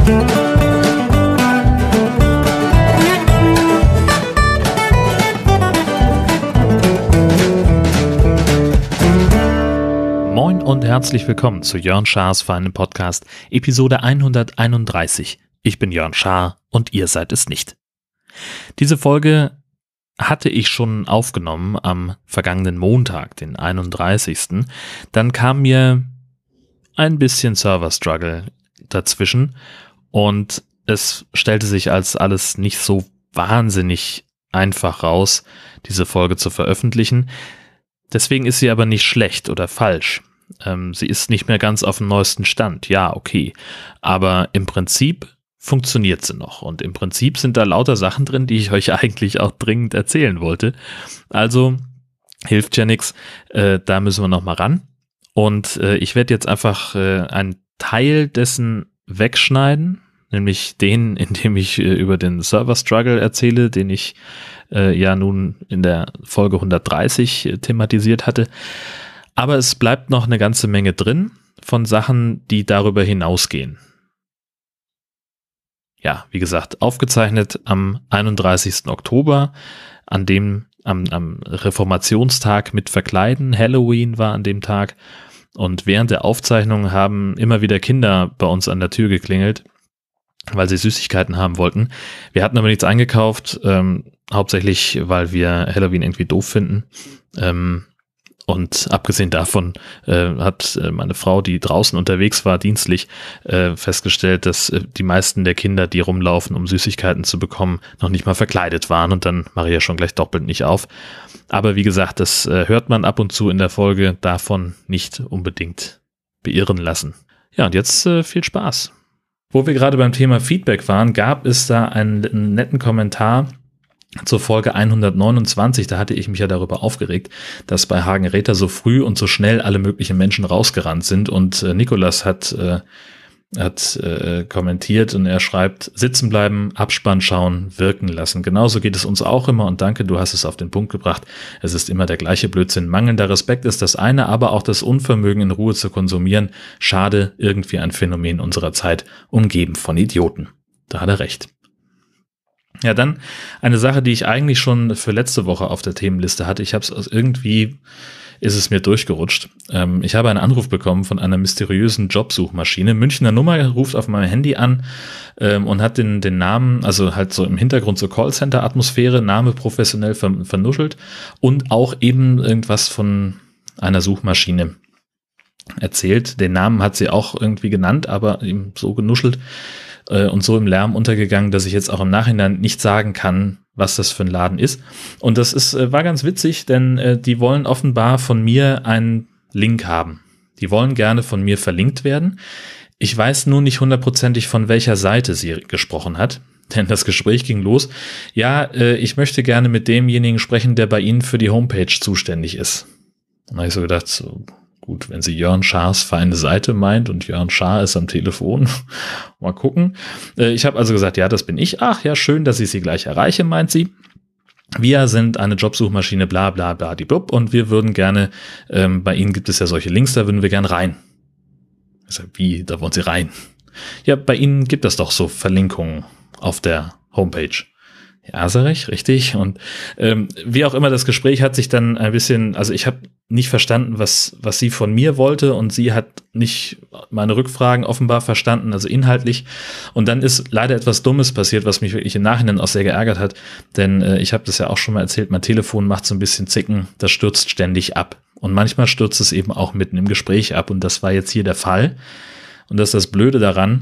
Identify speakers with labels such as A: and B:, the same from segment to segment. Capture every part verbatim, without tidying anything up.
A: Moin und herzlich willkommen zu Jörn Schars feinem Podcast, Episode hunderteinunddreißig. Ich bin Jörn Schaar und ihr seid es nicht. Diese Folge hatte ich schon aufgenommen am vergangenen Montag, den einunddreißigsten Dann kam mir ein bisschen Server-Struggle dazwischen und es stellte sich als alles nicht so wahnsinnig einfach raus, diese Folge zu veröffentlichen. Deswegen ist sie aber nicht schlecht oder falsch. Ähm, sie ist nicht mehr ganz auf dem neuesten Stand. Ja, okay. Aber im Prinzip funktioniert sie noch. Und im Prinzip sind da lauter Sachen drin, die ich euch eigentlich auch dringend erzählen wollte. Also hilft ja nichts. Äh, da müssen wir noch mal ran. Und äh, ich werde jetzt einfach äh, einen Teil dessen wegschneiden, nämlich den, in dem ich äh, über den Server-Struggle erzähle, den ich äh, ja nun in der Folge hundertdreißig äh, thematisiert hatte. Aber es bleibt noch eine ganze Menge drin von Sachen, die darüber hinausgehen. Ja, wie gesagt, aufgezeichnet am einunddreißigsten Oktober, an dem, am, am Reformationstag mit Verkleiden. Halloween war an dem Tag. Und während der Aufzeichnung haben immer wieder Kinder bei uns an der Tür geklingelt, weil sie Süßigkeiten haben wollten. Wir hatten aber nichts eingekauft, ähm, hauptsächlich, weil wir Halloween irgendwie doof finden. Ähm, und abgesehen davon äh, hat äh, meine Frau, die draußen unterwegs war, dienstlich, äh, festgestellt, dass äh, die meisten der Kinder, die rumlaufen, um Süßigkeiten zu bekommen, noch nicht mal verkleidet waren. Und dann mache ich ja schon gleich doppelt nicht auf. Aber wie gesagt, das äh, hört man ab und zu in der Folge, davon nicht unbedingt beirren lassen. Ja, und jetzt äh, viel Spaß. Wo wir gerade beim Thema Feedback waren, gab es da einen, einen netten Kommentar zur Folge hundertneunundzwanzig. Da hatte ich mich ja darüber aufgeregt, dass bei Hagen-Räther so früh und so schnell alle möglichen Menschen rausgerannt sind. Und äh, Nikolas hat, äh, hat äh, kommentiert und er schreibt, sitzen bleiben, Abspann schauen, wirken lassen. Genauso geht es uns auch immer und danke, du hast es auf den Punkt gebracht. Es ist immer der gleiche Blödsinn. Mangelnder Respekt ist das eine, aber auch das Unvermögen in Ruhe zu konsumieren. Schade, irgendwie ein Phänomen unserer Zeit, umgeben von Idioten. Da hat er recht. Ja, dann eine Sache, die ich eigentlich schon für letzte Woche auf der Themenliste hatte. Ich habe es irgendwie, ist es mir durchgerutscht. Ähm, ich habe einen Anruf bekommen von einer mysteriösen Jobsuchmaschine. Münchner Nummer ruft auf meinem Handy an ähm, und hat den, den Namen, also halt so im Hintergrund so Callcenter-Atmosphäre, Name professionell ver- vernuschelt und auch eben irgendwas von einer Suchmaschine erzählt. Den Namen hat sie auch irgendwie genannt, aber eben so genuschelt und so im Lärm untergegangen, dass ich jetzt auch im Nachhinein nicht sagen kann, was das für ein Laden ist. Und das ist, war ganz witzig, denn äh, die wollen offenbar von mir einen Link haben. Die wollen gerne von mir verlinkt werden. Ich weiß nur nicht hundertprozentig, von welcher Seite sie gesprochen hat, denn das Gespräch ging los. Ja, äh, ich möchte gerne mit demjenigen sprechen, der bei Ihnen für die Homepage zuständig ist. Und da habe ich so gedacht, so, gut, wenn sie Jörn Schaars feine Seite meint und Jörn Schaar ist am Telefon, mal gucken. Ich habe also gesagt, ja, das bin ich. Ach ja, schön, dass ich Sie gleich erreiche, meint sie. Wir sind eine Jobsuchmaschine, bla bla bla, die blub, und wir würden gerne, ähm, bei Ihnen gibt es ja solche Links, da würden wir gerne rein. Ich sage, wie, da wollen Sie rein? Ja, bei Ihnen gibt es doch so Verlinkungen auf der Homepage. Ja, sag ich, richtig. Und ähm, wie auch immer, das Gespräch hat sich dann ein bisschen, also ich habe nicht verstanden, was was sie von mir wollte und sie hat nicht meine Rückfragen offenbar verstanden, also inhaltlich. Und dann ist leider etwas Dummes passiert, was mich wirklich im Nachhinein auch sehr geärgert hat, denn äh, ich habe das ja auch schon mal erzählt, mein Telefon macht so ein bisschen Zicken, das stürzt ständig ab. Und manchmal stürzt es eben auch mitten im Gespräch ab und das war jetzt hier der Fall. Und das ist das Blöde daran,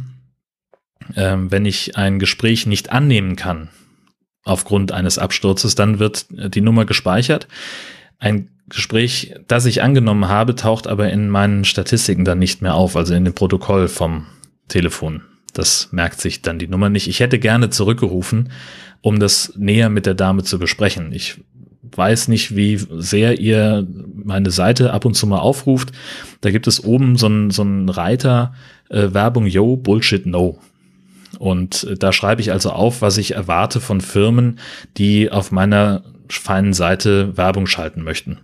A: ähm, wenn ich ein Gespräch nicht annehmen kann, aufgrund eines Absturzes, dann wird die Nummer gespeichert. Ein Gespräch, das ich angenommen habe, taucht aber in meinen Statistiken dann nicht mehr auf, also in dem Protokoll vom Telefon. Das merkt sich dann die Nummer nicht. Ich hätte gerne zurückgerufen, um das näher mit der Dame zu besprechen. Ich weiß nicht, wie sehr ihr meine Seite ab und zu mal aufruft. Da gibt es oben so einen, so einen Reiter, äh, Werbung, yo, Bullshit, no. Und da schreibe ich also auf, was ich erwarte von Firmen, die auf meiner feinen Seite Werbung schalten möchten.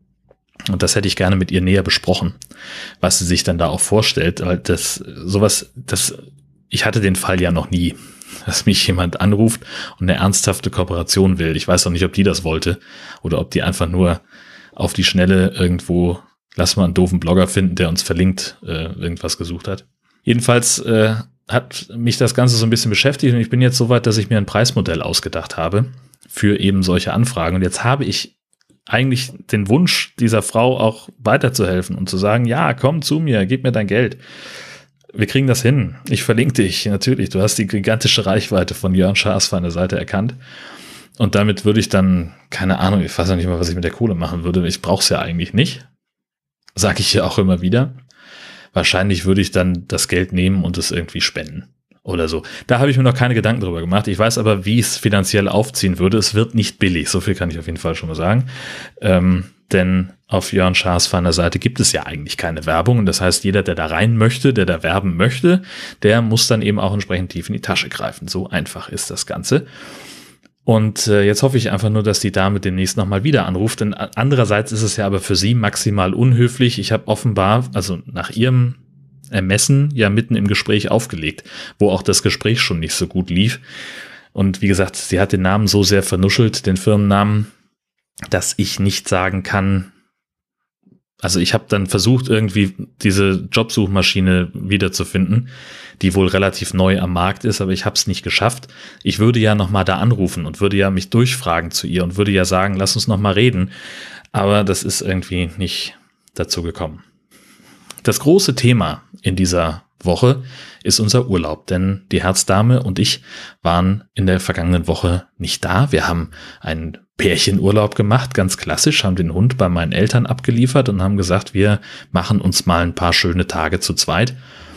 A: Und das hätte ich gerne mit ihr näher besprochen, was sie sich dann da auch vorstellt, weil das sowas, das ich hatte den Fall ja noch nie, dass mich jemand anruft und eine ernsthafte Kooperation will. Ich weiß auch nicht, ob die das wollte oder ob die einfach nur auf die Schnelle irgendwo, lass mal einen doofen Blogger finden, der uns verlinkt, äh, irgendwas gesucht hat. Jedenfalls äh, hat mich das Ganze so ein bisschen beschäftigt und ich bin jetzt so weit, dass ich mir ein Preismodell ausgedacht habe für eben solche Anfragen. Und jetzt habe ich eigentlich den Wunsch dieser Frau auch weiterzuhelfen und zu sagen, ja, komm zu mir, gib mir dein Geld. Wir kriegen das hin. Ich verlinke dich, natürlich. Du hast die gigantische Reichweite von Jörn Schaas für eine Seite erkannt. Und damit würde ich dann, keine Ahnung, ich weiß ja nicht mal, was ich mit der Kohle machen würde. Ich brauche es ja eigentlich nicht. Sage ich ja auch immer wieder. Wahrscheinlich würde ich dann das Geld nehmen und es irgendwie spenden oder so. Da habe ich mir noch keine Gedanken drüber gemacht. Ich weiß aber, wie ich es finanziell aufziehen würde. Es wird nicht billig. So viel kann ich auf jeden Fall schon mal sagen. Ähm, denn auf Jörn Schaas feiner Seite gibt es ja eigentlich keine Werbung. Und das heißt, jeder, der da rein möchte, der da werben möchte, der muss dann eben auch entsprechend tief in die Tasche greifen. So einfach ist das Ganze. Und äh, jetzt hoffe ich einfach nur, dass die Dame demnächst nochmal wieder anruft. Denn andererseits ist es ja aber für sie maximal unhöflich. Ich habe offenbar, also nach ihrem Ermessen, ja mitten im Gespräch aufgelegt, wo auch das Gespräch schon nicht so gut lief. Und wie gesagt, sie hat den Namen so sehr vernuschelt, den Firmennamen, dass ich nicht sagen kann, also ich habe dann versucht, irgendwie diese Jobsuchmaschine wiederzufinden, die wohl relativ neu am Markt ist, aber ich habe es nicht geschafft. Ich würde ja nochmal da anrufen und würde ja mich durchfragen zu ihr und würde ja sagen, lass uns nochmal reden. Aber das ist irgendwie nicht dazu gekommen. Das große Thema in dieser Woche ist unser Urlaub, denn die Herzdame und ich waren in der vergangenen Woche nicht da. Wir haben einen Pärchenurlaub gemacht, ganz klassisch, haben den Hund bei meinen Eltern abgeliefert und haben gesagt, wir machen uns mal ein paar schöne Tage zu zweit.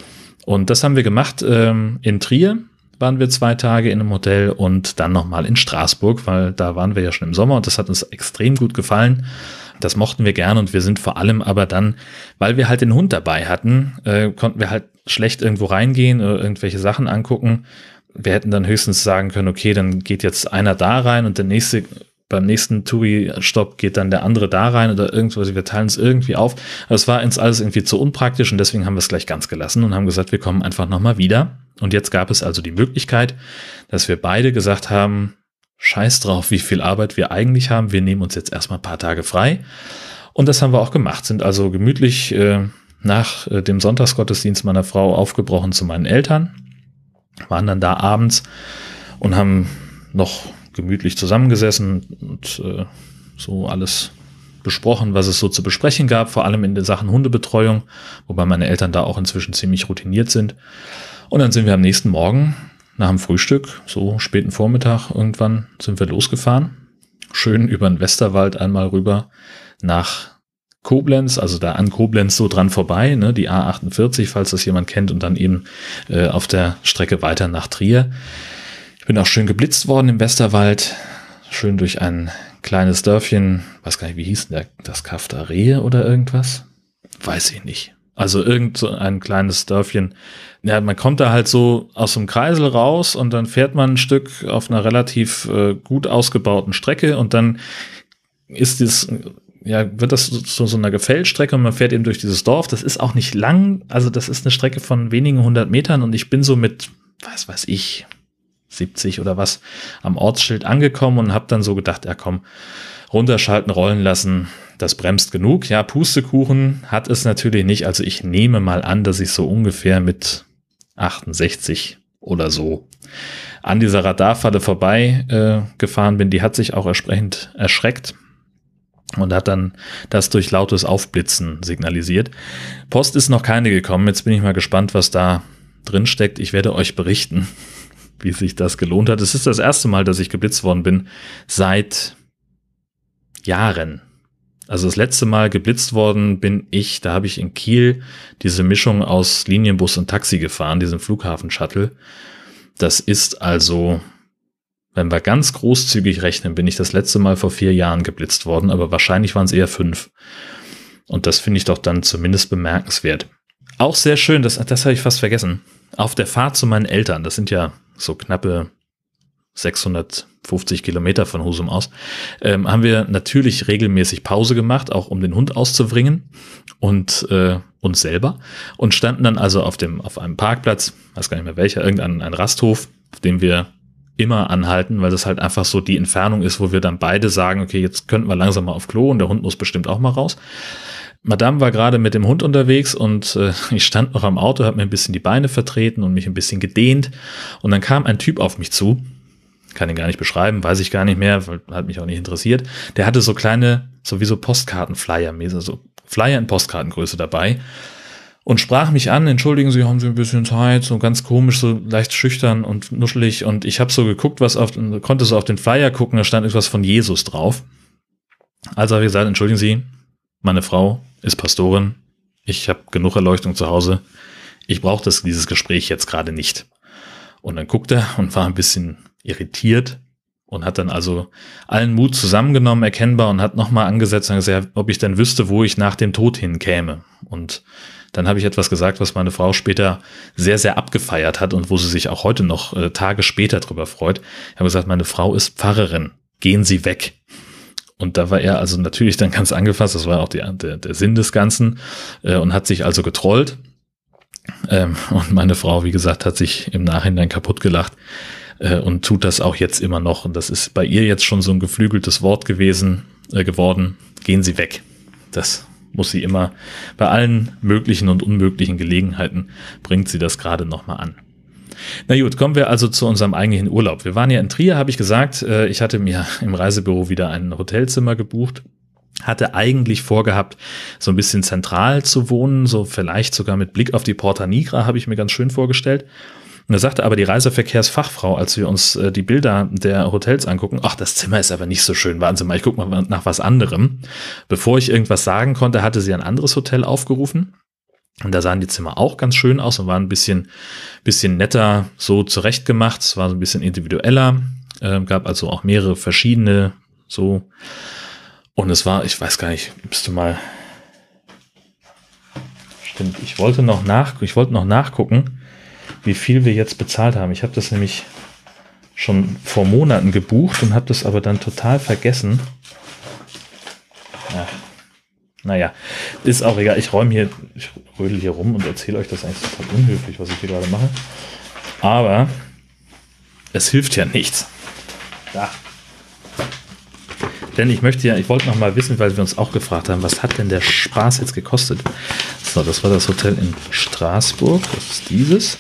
A: Und das haben wir gemacht. Ähm, in Trier waren wir zwei Tage in einem Hotel und dann nochmal in Straßburg, weil da waren wir ja schon im Sommer und das hat uns extrem gut gefallen. Das mochten wir gern und wir sind vor allem aber dann, weil wir halt den Hund dabei hatten, äh, konnten wir halt schlecht irgendwo reingehen oder irgendwelche Sachen angucken. Wir hätten dann höchstens sagen können, okay, dann geht jetzt einer da rein und der nächste, beim nächsten Touri-Stopp geht dann der andere da rein oder irgendwas. Wir teilen es irgendwie auf. Aber es war uns alles irgendwie zu unpraktisch und deswegen haben wir es gleich ganz gelassen und haben gesagt, wir kommen einfach nochmal wieder. Und jetzt gab es also die Möglichkeit, dass wir beide gesagt haben, scheiß drauf, wie viel Arbeit wir eigentlich haben. Wir nehmen uns jetzt erstmal ein paar Tage frei. Und das haben wir auch gemacht, sind also gemütlich äh, nach äh, dem Sonntagsgottesdienst meiner Frau aufgebrochen zu meinen Eltern, waren dann da abends und haben noch gemütlich zusammengesessen und äh, so alles besprochen, was es so zu besprechen gab, vor allem in den Sachen Hundebetreuung, wobei meine Eltern da auch inzwischen ziemlich routiniert sind. Und dann sind wir am nächsten Morgen nach dem Frühstück, so späten Vormittag irgendwann, sind wir losgefahren. Schön über den Westerwald einmal rüber nach Koblenz, also da an Koblenz so dran vorbei, ne, die A achtundvierzig, falls das jemand kennt, und dann eben äh, auf der Strecke weiter nach Trier. Ich bin auch schön geblitzt worden im Westerwald, schön durch ein kleines Dörfchen, weiß gar nicht, wie hieß denn der, das Kaff da Rehe oder irgendwas? Weiß ich nicht. Also irgend so ein kleines Dörfchen. Ja, man kommt da halt so aus dem Kreisel raus und dann fährt man ein Stück auf einer relativ äh, gut ausgebauten Strecke und dann ist das, ja, wird das so, so eine Gefällstrecke und man fährt eben durch dieses Dorf. Das ist auch nicht lang, also das ist eine Strecke von wenigen hundert Metern und ich bin so mit, was weiß ich, siebzig oder was am Ortsschild angekommen und habe dann so gedacht, ja komm, runterschalten, rollen lassen, das bremst genug. Ja, Pustekuchen hat es natürlich nicht. Also ich nehme mal an, dass ich so ungefähr mit achtundsechzig oder so an dieser Radarfalle vorbei äh, gefahren bin. Die hat sich auch entsprechend erschreckt und hat dann das durch lautes Aufblitzen signalisiert. Post ist noch keine gekommen. Jetzt bin ich mal gespannt, was da drin steckt. Ich werde euch berichten, wie sich das gelohnt hat. Es ist das erste Mal, dass ich geblitzt worden bin seit Jahren. Also das letzte Mal geblitzt worden bin ich, da habe ich in Kiel diese Mischung aus Linienbus und Taxi gefahren, diesen Flughafen-Shuttle. Das ist also, wenn wir ganz großzügig rechnen, bin ich das letzte Mal vor vier Jahren geblitzt worden, aber wahrscheinlich waren es eher fünf. Und das finde ich doch dann zumindest bemerkenswert. Auch sehr schön, das, das habe ich fast vergessen. Auf der Fahrt zu meinen Eltern, das sind ja so knappe sechshundertfünfzig Kilometer von Husum aus, ähm, haben wir natürlich regelmäßig Pause gemacht, auch um den Hund auszubringen und äh, uns selber, und standen dann also auf dem auf einem Parkplatz, weiß gar nicht mehr welcher, irgendein ein Rasthof, auf dem wir immer anhalten, weil das halt einfach so die Entfernung ist, wo wir dann beide sagen, okay, jetzt könnten wir langsam mal auf Klo und der Hund muss bestimmt auch mal raus. Madame war gerade mit dem Hund unterwegs und äh, ich stand noch am Auto, habe mir ein bisschen die Beine vertreten und mich ein bisschen gedehnt, und dann kam ein Typ auf mich zu, kann ihn gar nicht beschreiben, weiß ich gar nicht mehr, weil hat mich auch nicht interessiert. Der hatte so kleine, sowieso Postkartenflyer, so Flyer in Postkartengröße dabei und sprach mich an: Entschuldigen Sie, haben Sie ein bisschen Zeit? So ganz komisch, so leicht schüchtern und nuschelig, und ich habe so geguckt, was auf, konnte so auf den Flyer gucken, da stand etwas von Jesus drauf. Also habe ich gesagt: Entschuldigen Sie, meine Frau ist Pastorin, ich habe genug Erleuchtung zu Hause, ich brauche das dieses Gespräch jetzt gerade nicht. Und dann guckte er und war ein bisschen irritiert und hat dann also allen Mut zusammengenommen, erkennbar, und hat nochmal angesetzt und gesagt, ob ich denn wüsste, wo ich nach dem Tod hinkäme. Und dann habe ich etwas gesagt, was meine Frau später sehr, sehr abgefeiert hat und wo sie sich auch heute noch äh, Tage später drüber freut. Ich habe gesagt, meine Frau ist Pfarrerin, gehen Sie weg. Und da war er also natürlich dann ganz angefasst, das war auch die, der, der Sinn des Ganzen, äh, und hat sich also getrollt. Ähm, und meine Frau, wie gesagt, hat sich im Nachhinein kaputt gelacht äh, und tut das auch jetzt immer noch. Und das ist bei ihr jetzt schon so ein geflügeltes Wort gewesen, äh, geworden. Gehen Sie weg. Das muss sie immer, bei allen möglichen und unmöglichen Gelegenheiten bringt sie das gerade nochmal an. Na gut, kommen wir also zu unserem eigentlichen Urlaub. Wir waren ja in Trier, habe ich gesagt. Ich hatte mir im Reisebüro wieder ein Hotelzimmer gebucht. Hatte eigentlich vorgehabt, so ein bisschen zentral zu wohnen, so vielleicht sogar mit Blick auf die Porta Nigra, habe ich mir ganz schön vorgestellt. Und da sagte aber die Reiseverkehrsfachfrau, als wir uns die Bilder der Hotels angucken: Ach, das Zimmer ist aber nicht so schön, warten Sie mal, ich gucke mal nach was anderem. Bevor ich irgendwas sagen konnte, hatte sie ein anderes Hotel aufgerufen. Und da sahen die Zimmer auch ganz schön aus und waren ein bisschen, bisschen netter so zurechtgemacht. Es war so ein bisschen individueller, äh, gab also auch mehrere verschiedene so. Und es war, ich weiß gar nicht, müsste mal, stimmt, ich wollte noch nach, ich wollte noch nachgucken, wie viel wir jetzt bezahlt haben. Ich habe das nämlich schon vor Monaten gebucht und habe das aber dann total vergessen. Ach. Naja, ist auch egal. Ich räume hier, ich rödel hier rum und erzähle euch das eigentlich total unhöflich, was ich hier gerade mache. Aber es hilft ja nichts. Da. Denn ich möchte ja, ich wollte noch mal wissen, weil wir uns auch gefragt haben, was hat denn der Spaß jetzt gekostet? So, das war das Hotel in Straßburg. Das ist dieses.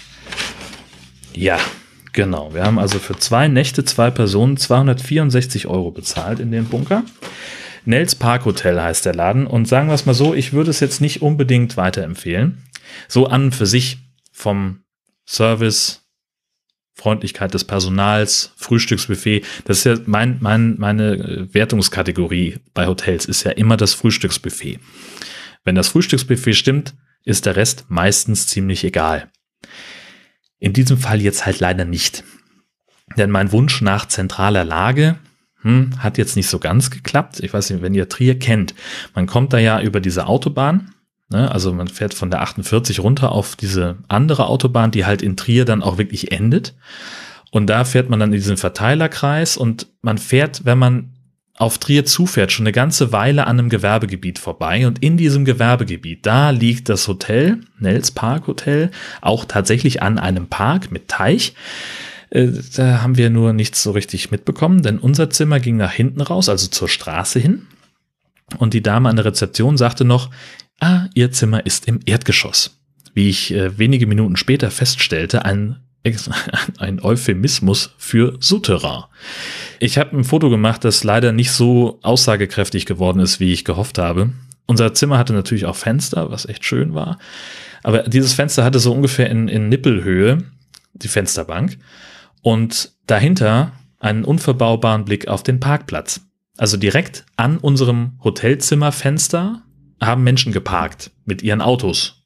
A: Ja, genau. Wir haben also für zwei Nächte, zwei Personen zweihundertvierundsechzig Euro bezahlt in den Bunker. Nels Park Hotel heißt der Laden, und sagen wir es mal so, ich würde es jetzt nicht unbedingt weiterempfehlen. So an und für sich vom Service, Freundlichkeit des Personals, Frühstücksbuffet, das ist ja mein, mein, meine Wertungskategorie bei Hotels, ist ja immer das Frühstücksbuffet. Wenn das Frühstücksbuffet stimmt, ist der Rest meistens ziemlich egal. In diesem Fall jetzt halt leider nicht. Denn mein Wunsch nach zentraler Lage Hm, hat jetzt nicht so ganz geklappt. Ich weiß nicht, wenn ihr Trier kennt, man kommt da ja über diese Autobahn, ne? Also man fährt von der achtundvierzig runter auf diese andere Autobahn, die halt in Trier dann auch wirklich endet. Und da fährt man dann in diesen Verteilerkreis, und man fährt, wenn man auf Trier zufährt, schon eine ganze Weile an einem Gewerbegebiet vorbei. Und in diesem Gewerbegebiet, da liegt das Hotel, Nels Park Hotel, auch tatsächlich an einem Park mit Teich. Da haben wir nur nichts so richtig mitbekommen, denn unser Zimmer ging nach hinten raus, also zur Straße hin. Und die Dame an der Rezeption sagte noch: Ah, Ihr Zimmer ist im Erdgeschoss. Wie ich äh, wenige Minuten später feststellte, ein, ein Euphemismus für Souterrain. Ich habe ein Foto gemacht, das leider nicht so aussagekräftig geworden ist, wie ich gehofft habe. Unser Zimmer hatte natürlich auch Fenster, was echt schön war. Aber dieses Fenster hatte so ungefähr in, in Nippelhöhe die Fensterbank. Und dahinter einen unverbaubaren Blick auf den Parkplatz. Also direkt an unserem Hotelzimmerfenster haben Menschen geparkt mit ihren Autos.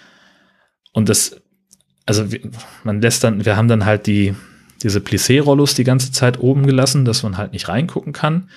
A: Und das, also man lässt dann, wir haben dann halt die, diese Plissé-Rollos die ganze Zeit oben gelassen, dass man halt nicht reingucken kann.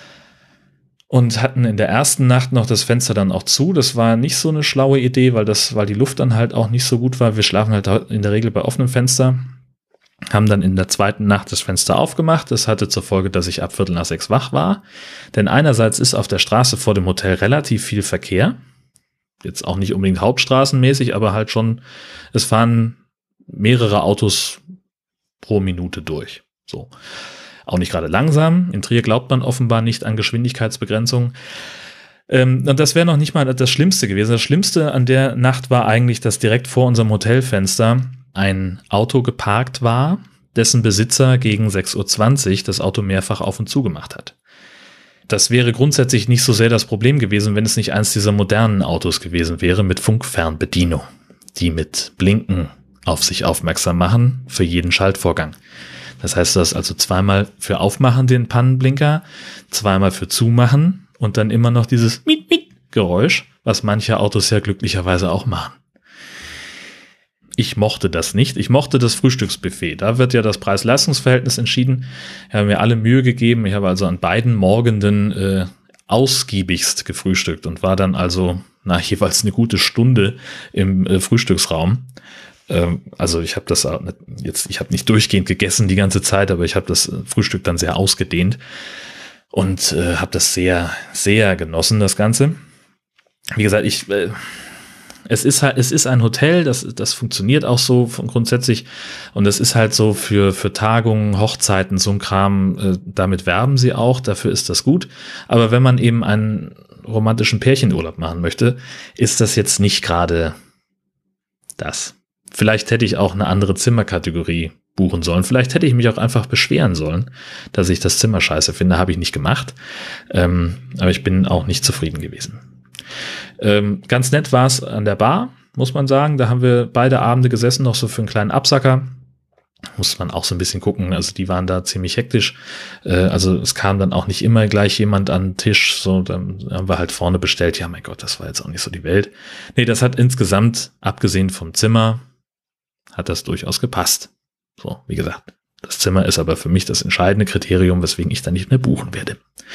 A: Und hatten in der ersten Nacht noch das Fenster dann auch zu. Das war nicht so eine schlaue Idee, weil das, weil die Luft dann halt auch nicht so gut war. Wir schlafen halt in der Regel bei offenem Fenster. haben dann in der zweiten Nacht das Fenster aufgemacht. Das hatte zur Folge, dass ich ab Viertel nach sechs wach war. Denn einerseits ist auf der Straße vor dem Hotel relativ viel Verkehr. Jetzt auch nicht unbedingt hauptstraßenmäßig, aber halt schon, es fahren mehrere Autos pro Minute durch. So. Auch nicht gerade langsam. In Trier glaubt man offenbar nicht an Geschwindigkeitsbegrenzung. Ähm, und das wäre noch nicht mal das Schlimmste gewesen. Das Schlimmste an der Nacht war eigentlich, dass direkt vor unserem Hotelfenster ein Auto geparkt war, dessen Besitzer gegen sechs Uhr zwanzig das Auto mehrfach auf und zu gemacht hat. Das wäre grundsätzlich nicht so sehr das Problem gewesen, wenn es nicht eins dieser modernen Autos gewesen wäre mit Funkfernbedienung, die mit Blinken auf sich aufmerksam machen für jeden Schaltvorgang. Das heißt, du hast also zweimal für Aufmachen den Pannenblinker, zweimal für Zumachen und dann immer noch dieses Miet-Miet-Geräusch, was manche Autos ja glücklicherweise auch machen. Ich mochte das nicht. Ich mochte das Frühstücksbuffet. Da wird ja das Preis-Leistungs-Verhältnis entschieden. Ich habe mir alle Mühe gegeben. Ich habe also an beiden Morgenden äh, ausgiebigst gefrühstückt und war dann also na, jeweils eine gute Stunde im äh, Frühstücksraum. Ähm, also ich habe das jetzt, ich habe nicht durchgehend gegessen die ganze Zeit, aber ich habe das Frühstück dann sehr ausgedehnt und äh, habe das sehr, sehr genossen, das Ganze. Wie gesagt, ich äh, Es ist halt, es ist ein Hotel, das, das funktioniert auch so von grundsätzlich und es ist halt so für, für Tagungen, Hochzeiten, so ein Kram, äh, damit werben sie auch, dafür ist das gut. Aber wenn man eben einen romantischen Pärchenurlaub machen möchte, ist das jetzt nicht gerade das. Vielleicht hätte ich auch eine andere Zimmerkategorie buchen sollen. Vielleicht hätte ich mich auch einfach beschweren sollen, dass ich das Zimmer scheiße finde, habe ich nicht gemacht. Ähm, aber ich bin auch nicht zufrieden gewesen. Ähm, ganz nett war es an der Bar, muss man sagen. Da haben wir beide Abende gesessen, noch so für einen kleinen Absacker. Muss man auch so ein bisschen gucken. Also die waren da ziemlich hektisch. Äh, also es kam dann auch nicht immer gleich jemand an den Tisch. So, dann haben wir halt vorne bestellt. Ja, mein Gott, das war jetzt auch nicht so die Welt. Nee, das hat insgesamt, abgesehen vom Zimmer, hat das durchaus gepasst. So, wie gesagt, das Zimmer ist aber für mich das entscheidende Kriterium, weswegen ich da nicht mehr buchen werde.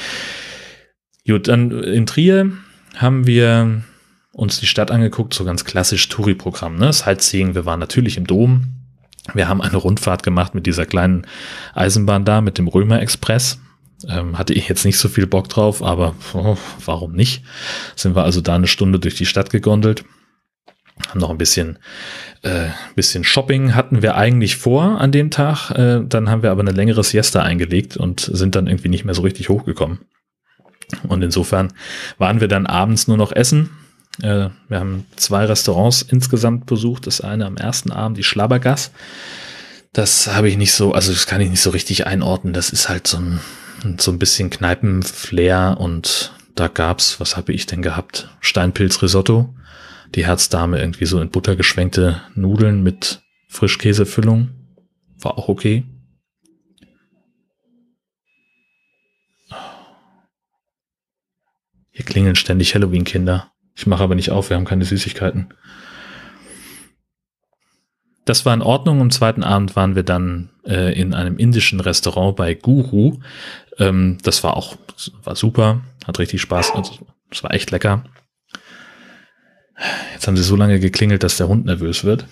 A: Gut, dann in Trier haben wir uns die Stadt angeguckt, so ganz klassisch Touri-Programm, ne? Sightseeing, wir waren natürlich im Dom. Wir haben eine Rundfahrt gemacht mit dieser kleinen Eisenbahn da, mit dem Römer-Express. Ähm, hatte ich jetzt nicht so viel Bock drauf, aber oh, warum nicht? Sind wir also da eine Stunde durch die Stadt gegondelt. Haben noch ein bisschen, äh, bisschen Shopping hatten wir eigentlich vor an dem Tag. Äh, dann haben wir aber eine längere Siesta eingelegt und sind dann irgendwie nicht mehr so richtig hochgekommen. Und insofern waren wir dann abends nur noch essen. Äh, wir haben zwei Restaurants insgesamt besucht. Das eine am ersten Abend, die Schlabbergass. Das habe ich nicht so, also das kann ich nicht so richtig einordnen. Das ist halt so ein, so ein bisschen Kneipenflair und da gab's, was habe ich denn gehabt? Steinpilzrisotto. Die Herzdame irgendwie so in Butter geschwenkte Nudeln mit Frischkäsefüllung. War auch okay. Hier klingeln ständig Halloween-Kinder. Ich mache aber nicht auf, wir haben keine Süßigkeiten. Das war in Ordnung. Am zweiten Abend waren wir dann äh, in einem indischen Restaurant bei Guru. Ähm, das war auch war super, hat richtig Spaß. Also, es war echt lecker. Jetzt haben sie so lange geklingelt, dass der Hund nervös wird.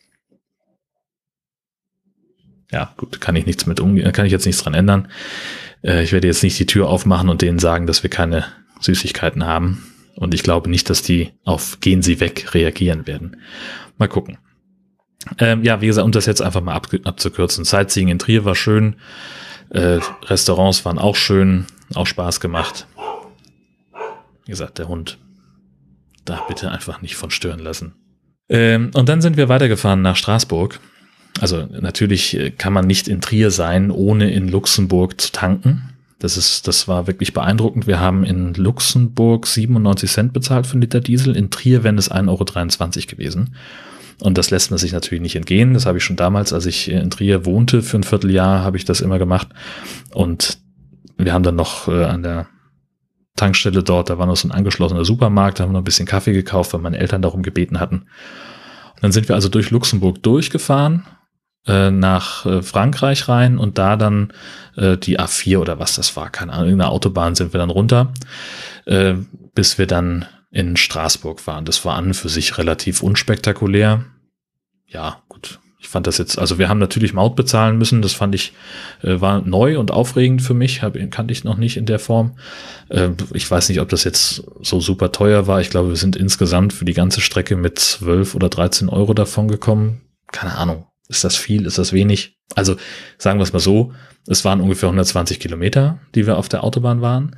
A: Ja, gut, kann ich nichts mit umgehen, kann ich jetzt nichts dran ändern. Äh, ich werde jetzt nicht die Tür aufmachen und denen sagen, dass wir keine Süßigkeiten haben. Und ich glaube nicht, dass die auf Gehen Sie weg reagieren werden. Mal gucken. Ähm, ja, wie gesagt, um das jetzt einfach mal ab, abzukürzen. Sightseeing in Trier war schön. Äh, Restaurants waren auch schön. Auch Spaß gemacht. Wie gesagt, der Hund. Da bitte einfach nicht von stören lassen. Ähm, und dann sind wir weitergefahren nach Straßburg. Also natürlich kann man nicht in Trier sein, ohne in Luxemburg zu tanken. Das ist, das war wirklich beeindruckend. Wir haben in Luxemburg siebenundneunzig Cent bezahlt für einen Liter Diesel. In Trier wären es ein Euro dreiundzwanzig gewesen. Und das lässt man sich natürlich nicht entgehen. Das habe ich schon damals, als ich in Trier wohnte, für ein Vierteljahr habe ich das immer gemacht. Und wir haben dann noch äh, an der Tankstelle dort, da war noch so ein angeschlossener Supermarkt, da haben wir noch ein bisschen Kaffee gekauft, weil meine Eltern darum gebeten hatten. Und dann sind wir also durch Luxemburg durchgefahren, äh, nach äh, Frankreich rein und da dann äh, die A vier oder was das war, keine Ahnung, irgendeine Autobahn sind wir dann runter, äh, bis wir dann in Straßburg waren. Das war an und für sich relativ unspektakulär. Ja, gut. Ich fand das jetzt, also wir haben natürlich Maut bezahlen müssen, das fand ich, äh, war neu und aufregend für mich, hab, kannte ich noch nicht in der Form. Äh, ich weiß nicht, ob das jetzt so super teuer war. Ich glaube, wir sind insgesamt für die ganze Strecke mit zwölf oder dreizehn Euro davon gekommen. Keine Ahnung, ist das viel, ist das wenig? Also sagen wir es mal so, es waren ungefähr hundertzwanzig Kilometer, die wir auf der Autobahn waren.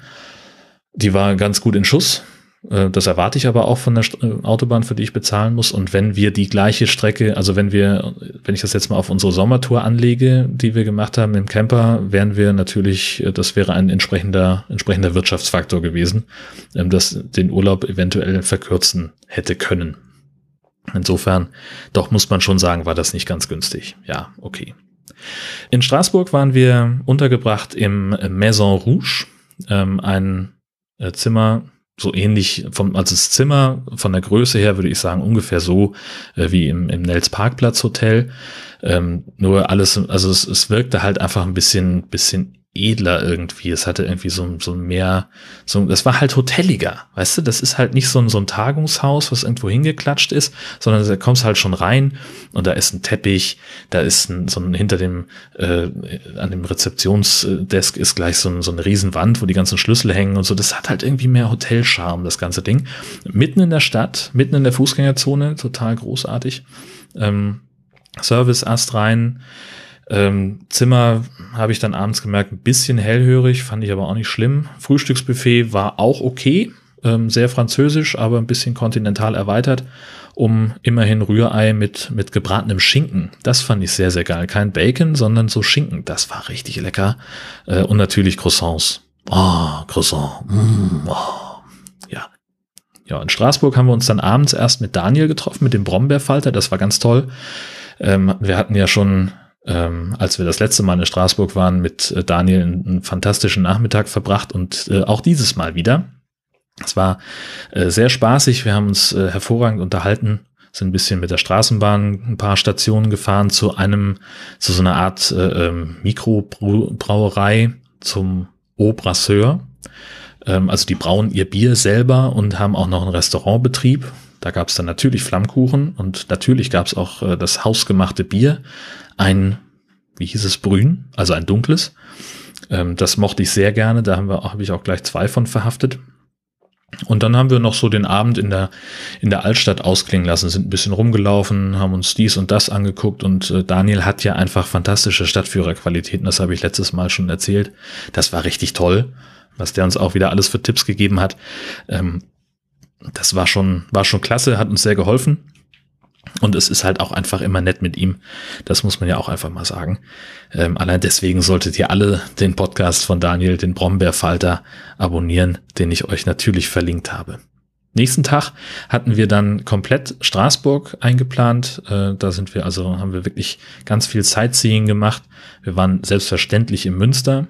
A: Die war ganz gut in Schuss. Das erwarte ich aber auch von der Autobahn, für die ich bezahlen muss. Und wenn wir die gleiche Strecke, also wenn wir, wenn ich das jetzt mal auf unsere Sommertour anlege, die wir gemacht haben im Camper, wären wir natürlich, das wäre ein entsprechender, entsprechender Wirtschaftsfaktor gewesen, das den Urlaub eventuell verkürzen hätte können. Insofern, doch muss man schon sagen, war das nicht ganz günstig. Ja, okay. In Straßburg waren wir untergebracht im Maison Rouge, ein Zimmer, so ähnlich vom, also das Zimmer von der Größe her würde ich sagen ungefähr so äh, wie im, im Nels Parkplatz Hotel. Ähm, nur alles, also es, es wirkte halt einfach ein bisschen, bisschen edler irgendwie. Es hatte irgendwie so, so mehr, so, das war halt hoteliger, weißt du? Das ist halt nicht so ein, so ein Tagungshaus, was irgendwo hingeklatscht ist, sondern da kommst halt schon rein und da ist ein Teppich, da ist ein, so ein, hinter dem, äh, an dem Rezeptionsdesk ist gleich so, ein, so eine Riesenwand, wo die ganzen Schlüssel hängen und so. Das hat halt irgendwie mehr Hotelcharme, das ganze Ding. Mitten in der Stadt, mitten in der Fußgängerzone, total großartig. Ähm, Service astrein. Ähm, Zimmer habe ich dann abends gemerkt, ein bisschen hellhörig, fand ich aber auch nicht schlimm. Frühstücksbuffet war auch okay, ähm, sehr französisch, aber ein bisschen kontinental erweitert, um immerhin Rührei mit mit gebratenem Schinken. Das fand ich sehr, sehr geil. Kein Bacon, sondern so Schinken. Das war richtig lecker. Äh, und natürlich Croissants. Oh, Croissant. Mm, oh. Ja. Ja, in Straßburg haben wir uns dann abends erst mit Daniel getroffen, mit dem Brombeerfalter. Das war ganz toll. Ähm, wir hatten ja schon Ähm, als wir das letzte Mal in Straßburg waren, mit äh, Daniel einen, einen fantastischen Nachmittag verbracht und äh, auch dieses Mal wieder. Es war äh, sehr spaßig, wir haben uns äh, hervorragend unterhalten, sind ein bisschen mit der Straßenbahn ein paar Stationen gefahren zu einem, zu so einer Art äh, Mikrobrauerei zum Au Brasseur. Ähm, also die brauen ihr Bier selber und haben auch noch einen Restaurantbetrieb. Da gab es dann natürlich Flammkuchen und natürlich gab es auch äh, das hausgemachte Bier. Ein, wie hieß es, Brün, also ein dunkles. Ähm, das mochte ich sehr gerne, da haben wir, habe ich auch gleich zwei von verhaftet. Und dann haben wir noch so den Abend in der in der Altstadt ausklingen lassen, sind ein bisschen rumgelaufen, haben uns dies und das angeguckt und äh, Daniel hat ja einfach fantastische Stadtführerqualitäten, das habe ich letztes Mal schon erzählt. Das war richtig toll, was der uns auch wieder alles für Tipps gegeben hat. Ähm, das war schon war schon klasse, hat uns sehr geholfen. Und es ist halt auch einfach immer nett mit ihm. Das muss man ja auch einfach mal sagen. Ähm, allein deswegen solltet ihr alle den Podcast von Daniel, den Brombeerfalter, abonnieren, den ich euch natürlich verlinkt habe. Nächsten Tag hatten wir dann komplett Straßburg eingeplant. Äh, da sind wir also, haben wir wirklich ganz viel Sightseeing gemacht. Wir waren selbstverständlich im Münster.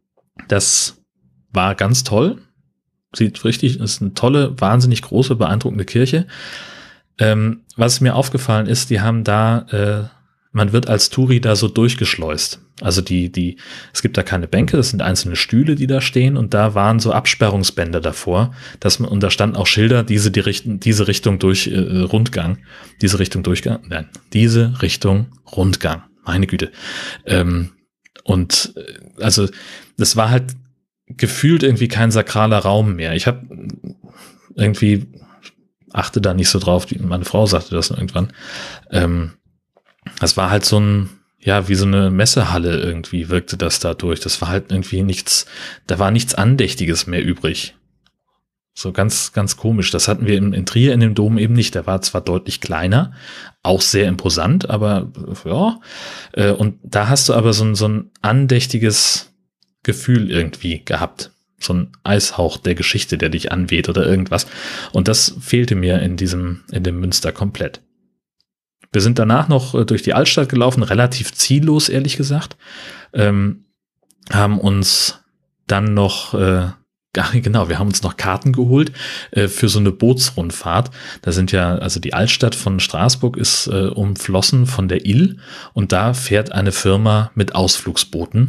A: Das war ganz toll. Sieht richtig, ist eine tolle, wahnsinnig große, beeindruckende Kirche. Ähm, was mir aufgefallen ist, die haben da, äh, man wird als Touri da so durchgeschleust. Also die, die, es gibt da keine Bänke, das sind einzelne Stühle, die da stehen und da waren so Absperrungsbänder davor, dass man, und da standen auch Schilder, diese, die Richten, diese Richtung durch äh, Rundgang, diese Richtung Durchgang, nein, diese Richtung Rundgang, meine Güte. Ähm, und äh, also das war halt gefühlt irgendwie kein sakraler Raum mehr. Ich habe irgendwie achte da nicht so drauf, meine Frau sagte das irgendwann. Ähm, das war halt so ein, ja, wie so eine Messehalle irgendwie wirkte das da durch. Das war halt irgendwie nichts, da war nichts Andächtiges mehr übrig. So ganz, ganz komisch. Das hatten wir in, in Trier in dem Dom eben nicht. Der war zwar deutlich kleiner, auch sehr imposant, aber ja. Äh, und da hast du aber so ein, so ein andächtiges Gefühl irgendwie gehabt. So ein Eishauch der Geschichte, der dich anweht oder irgendwas. Und das fehlte mir in diesem, in dem Münster komplett. Wir sind danach noch durch die Altstadt gelaufen, relativ ziellos, ehrlich gesagt. Ähm, haben uns dann noch, äh, genau, wir haben uns noch Karten geholt äh, für so eine Bootsrundfahrt. Da sind ja, also die Altstadt von Straßburg ist äh, umflossen von der Ill und da fährt eine Firma mit Ausflugsbooten.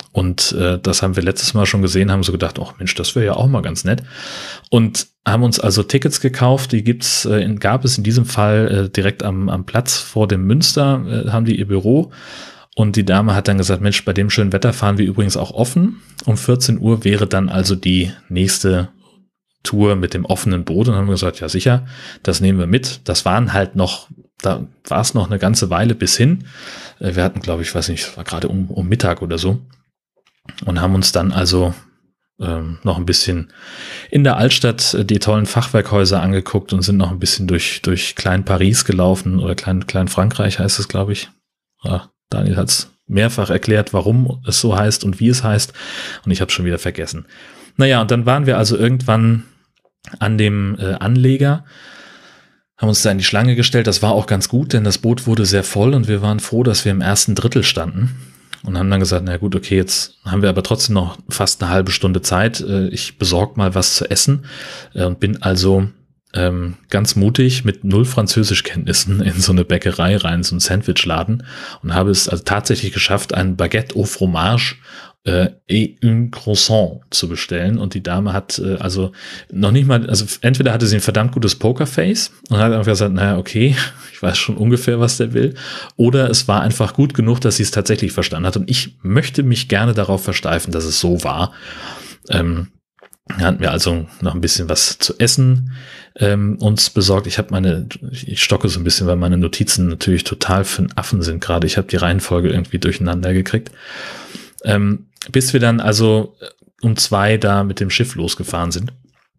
A: Und äh, das haben wir letztes Mal schon gesehen, haben so gedacht, ach Mensch, das wäre ja auch mal ganz nett. Und haben uns also Tickets gekauft, die gibt's, äh, in, gab es in diesem Fall äh, direkt am, am Platz vor dem Münster, äh, haben die ihr Büro. Und die Dame hat dann gesagt, Mensch, bei dem schönen Wetter fahren wir übrigens auch offen. Um vierzehn Uhr wäre dann also die nächste Tour mit dem offenen Boot. Und dann haben wir gesagt, ja sicher, das nehmen wir mit. Das waren halt noch, da war es noch eine ganze Weile bis hin. Äh, wir hatten, glaube ich, weiß nicht, es war gerade um, um Mittag oder so. Und haben uns dann also ähm, noch ein bisschen in der Altstadt äh, die tollen Fachwerkhäuser angeguckt und sind noch ein bisschen durch, durch Klein Paris gelaufen oder Klein, Klein Frankreich heißt es, glaube ich. Ja, Daniel hat es mehrfach erklärt, warum es so heißt und wie es heißt. Und ich habe es schon wieder vergessen. Naja, und dann waren wir also irgendwann an dem äh, Anleger, haben uns da in die Schlange gestellt. Das war auch ganz gut, denn das Boot wurde sehr voll und wir waren froh, dass wir im ersten Drittel standen. Und haben dann gesagt, na gut, okay, jetzt haben wir aber trotzdem noch fast eine halbe Stunde Zeit. Ich besorge mal was zu essen und bin also ähm, ganz mutig mit null Französischkenntnissen in so eine Bäckerei rein, so einen Sandwichladen und habe es also tatsächlich geschafft, ein Baguette au fromage äh, et un croissant zu bestellen. Und die Dame hat äh, also noch nicht mal, also entweder hatte sie ein verdammt gutes Pokerface und hat einfach gesagt, naja, okay, ich weiß schon ungefähr, was der will. Oder es war einfach gut genug, dass sie es tatsächlich verstanden hat. Und ich möchte mich gerne darauf versteifen, dass es so war. Ähm, hatten wir also noch ein bisschen was zu essen ähm, uns besorgt. Ich habe meine, ich stocke so ein bisschen, weil meine Notizen natürlich total für einen Affen sind gerade. Ich habe die Reihenfolge irgendwie durcheinander gekriegt. Ähm, bis wir dann also um zwei da mit dem Schiff losgefahren sind.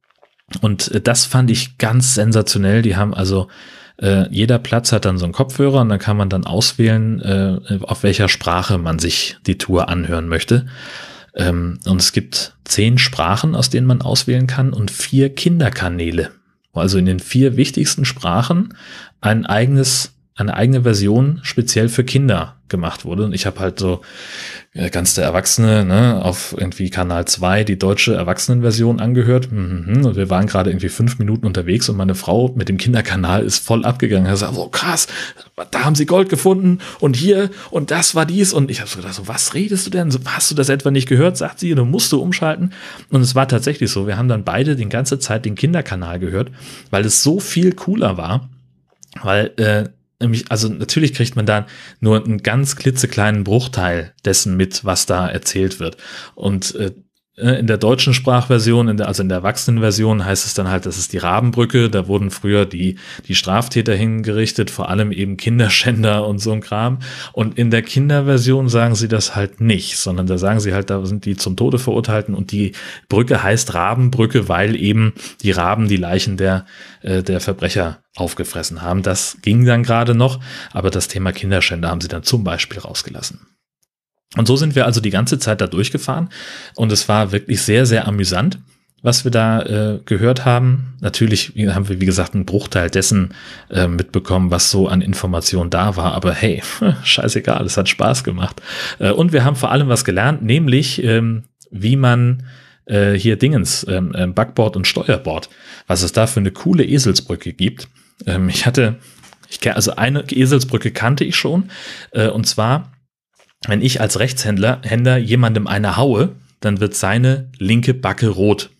A: Und äh, das fand ich ganz sensationell. Die haben also, äh, jeder Platz hat dann so einen Kopfhörer und dann kann man dann auswählen, äh, auf welcher Sprache man sich die Tour anhören möchte. Ähm, und es gibt zehn Sprachen, aus denen man auswählen kann und vier Kinderkanäle. Also in den vier wichtigsten Sprachen ein eigenes, eine eigene Version speziell für Kinder gemacht wurde. Und ich habe halt so ganz der Erwachsene, ne, auf irgendwie Kanal zwei die deutsche Erwachsenenversion angehört. Und wir waren gerade irgendwie fünf Minuten unterwegs und meine Frau mit dem Kinderkanal ist voll abgegangen. Er sagt, oh krass, da haben sie Gold gefunden und hier und das war dies. Und ich habe so gedacht, so, was redest du denn? So, hast du das etwa nicht gehört? Sagt sie, du musst du umschalten. Und es war tatsächlich so. Wir haben dann beide die ganze Zeit den Kinderkanal gehört, weil es so viel cooler war, weil äh, also natürlich kriegt man da nur einen ganz klitzekleinen Bruchteil dessen mit, was da erzählt wird. Und äh, in der deutschen Sprachversion, in der, also in der Erwachsenenversion heißt es dann halt, das ist die Rabenbrücke. Da wurden früher die, die Straftäter hingerichtet, vor allem eben Kinderschänder und so ein Kram. Und in der Kinderversion sagen sie das halt nicht, sondern da sagen sie halt, da sind die zum Tode Verurteilten und die Brücke heißt Rabenbrücke, weil eben die Raben die Leichen der, äh, der Verbrecher aufgefressen haben. Das ging dann gerade noch, aber das Thema Kinderschänder haben sie dann zum Beispiel rausgelassen. Und so sind wir also die ganze Zeit da durchgefahren und es war wirklich sehr, sehr amüsant, was wir da äh, gehört haben. Natürlich haben wir, wie gesagt, einen Bruchteil dessen äh, mitbekommen, was so an Informationen da war, aber hey, scheißegal, es hat Spaß gemacht. Äh, und wir haben vor allem was gelernt, nämlich ähm, wie man äh, hier Dingens, ähm, äh, Backbord und Steuerbord, was es da für eine coole Eselsbrücke gibt. Ähm, ich hatte, ich also eine Eselsbrücke kannte ich schon, äh, und zwar, wenn ich als Rechtshändler Händler jemandem eine haue, dann wird seine linke Backe rot.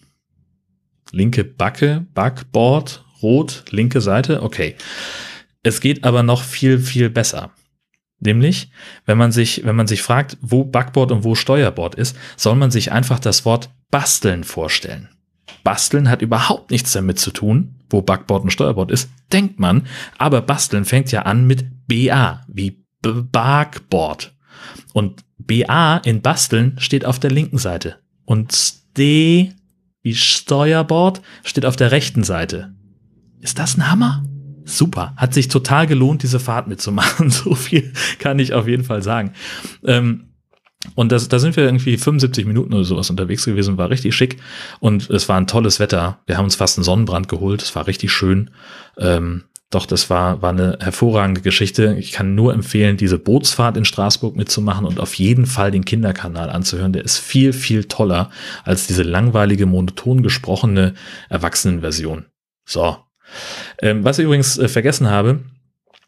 A: Linke Backe, Backbord, rot, linke Seite, okay. Es geht aber noch viel, viel besser. Nämlich, wenn man sich, wenn man sich fragt, wo Backbord und wo Steuerbord ist, soll man sich einfach das Wort basteln vorstellen. Basteln hat überhaupt nichts damit zu tun, wo Backbord und Steuerbord ist, denkt man, aber basteln fängt ja an mit B A, wie Backbord. Und B A in Basteln steht auf der linken Seite. Und D wie Steuerbord steht auf der rechten Seite. Ist das ein Hammer? Super. Hat sich total gelohnt, diese Fahrt mitzumachen. So viel kann ich auf jeden Fall sagen. Ähm, und das, da sind wir irgendwie fünfundsiebzig Minuten oder sowas unterwegs gewesen. War richtig schick. Und es war ein tolles Wetter. Wir haben uns fast einen Sonnenbrand geholt. Es war richtig schön. Ähm, Doch, das war, war eine hervorragende Geschichte. Ich kann nur empfehlen, diese Bootsfahrt in Straßburg mitzumachen und auf jeden Fall den Kinderkanal anzuhören. Der ist viel, viel toller als diese langweilige, monoton gesprochene Erwachsenenversion. So. Ähm, was ich übrigens äh, vergessen habe,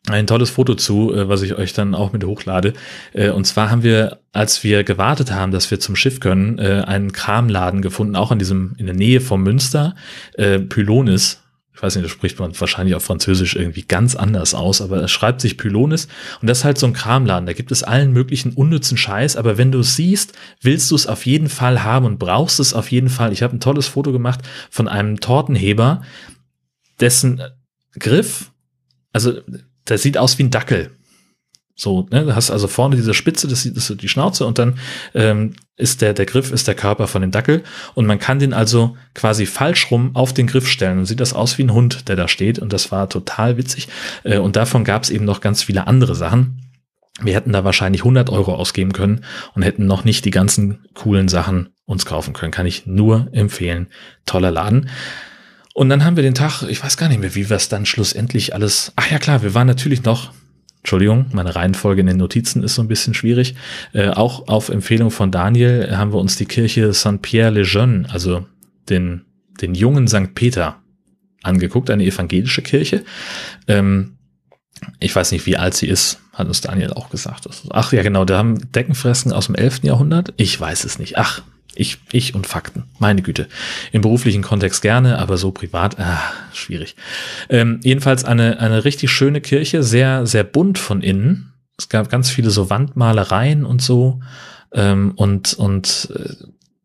A: ein tolles Foto zu, was ich euch dann auch mit hochlade. Und zwar haben wir, als wir gewartet haben, dass wir zum Schiff können, einen Kramladen gefunden, auch in diesem, in der Nähe vom Münster, Pylonis. Ich weiß nicht, das spricht man wahrscheinlich auf Französisch irgendwie ganz anders aus, aber es schreibt sich Pylonis. Und das ist halt so ein Kramladen. Da gibt es allen möglichen unnützen Scheiß, aber wenn du es siehst, willst du es auf jeden Fall haben und brauchst es auf jeden Fall. Ich habe ein tolles Foto gemacht von einem Tortenheber, dessen Griff, also das sieht aus wie ein Dackel. So, ne, du hast also vorne diese Spitze, das ist so die Schnauze und dann ähm, ist der, der Griff ist der Körper von dem Dackel und man kann den also quasi falsch rum auf den Griff stellen und sieht das aus wie ein Hund, der da steht und das war total witzig äh, und davon gab es eben noch ganz viele andere Sachen. Wir hätten da wahrscheinlich hundert Euro ausgeben können und hätten noch nicht die ganzen coolen Sachen uns kaufen können. Kann ich nur empfehlen. Toller Laden. Und dann haben wir den Tag, ich weiß gar nicht mehr, wie wir es dann schlussendlich alles, ach ja klar, wir waren natürlich noch, Entschuldigung, meine Reihenfolge in den Notizen ist so ein bisschen schwierig, äh, auch auf Empfehlung von Daniel haben wir uns die Kirche Saint-Pierre-le-Jeune, also den, den jungen Sankt Peter angeguckt, eine evangelische Kirche. Ähm, ich weiß nicht, wie alt sie ist, hat uns Daniel auch gesagt. Ach ja, genau, da haben Deckenfresken aus dem elften Jahrhundert, ich weiß es nicht, ach, Ich, ich und Fakten, meine Güte. Im beruflichen Kontext gerne, aber so privat, ah, schwierig. Ähm, jedenfalls eine, eine richtig schöne Kirche, sehr, sehr bunt von innen. Es gab ganz viele so Wandmalereien und so. Ähm, und, und, äh,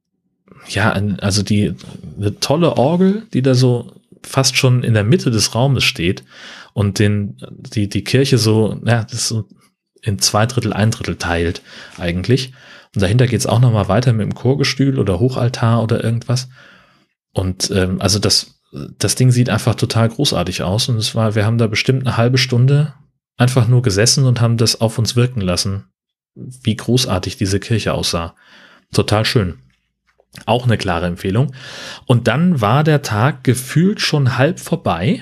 A: ja, also die, eine tolle Orgel, die da so fast schon in der Mitte des Raumes steht und den, die, die Kirche so, ja, das so in zwei Drittel, ein Drittel teilt eigentlich. Und dahinter geht's auch noch mal weiter mit dem Chorgestühl oder Hochaltar oder irgendwas. Und ähm, also das, das Ding sieht einfach total großartig aus. Und es war, wir haben da bestimmt eine halbe Stunde einfach nur gesessen und haben das auf uns wirken lassen, wie großartig diese Kirche aussah. Total schön. Auch eine klare Empfehlung. Und dann war der Tag gefühlt schon halb vorbei.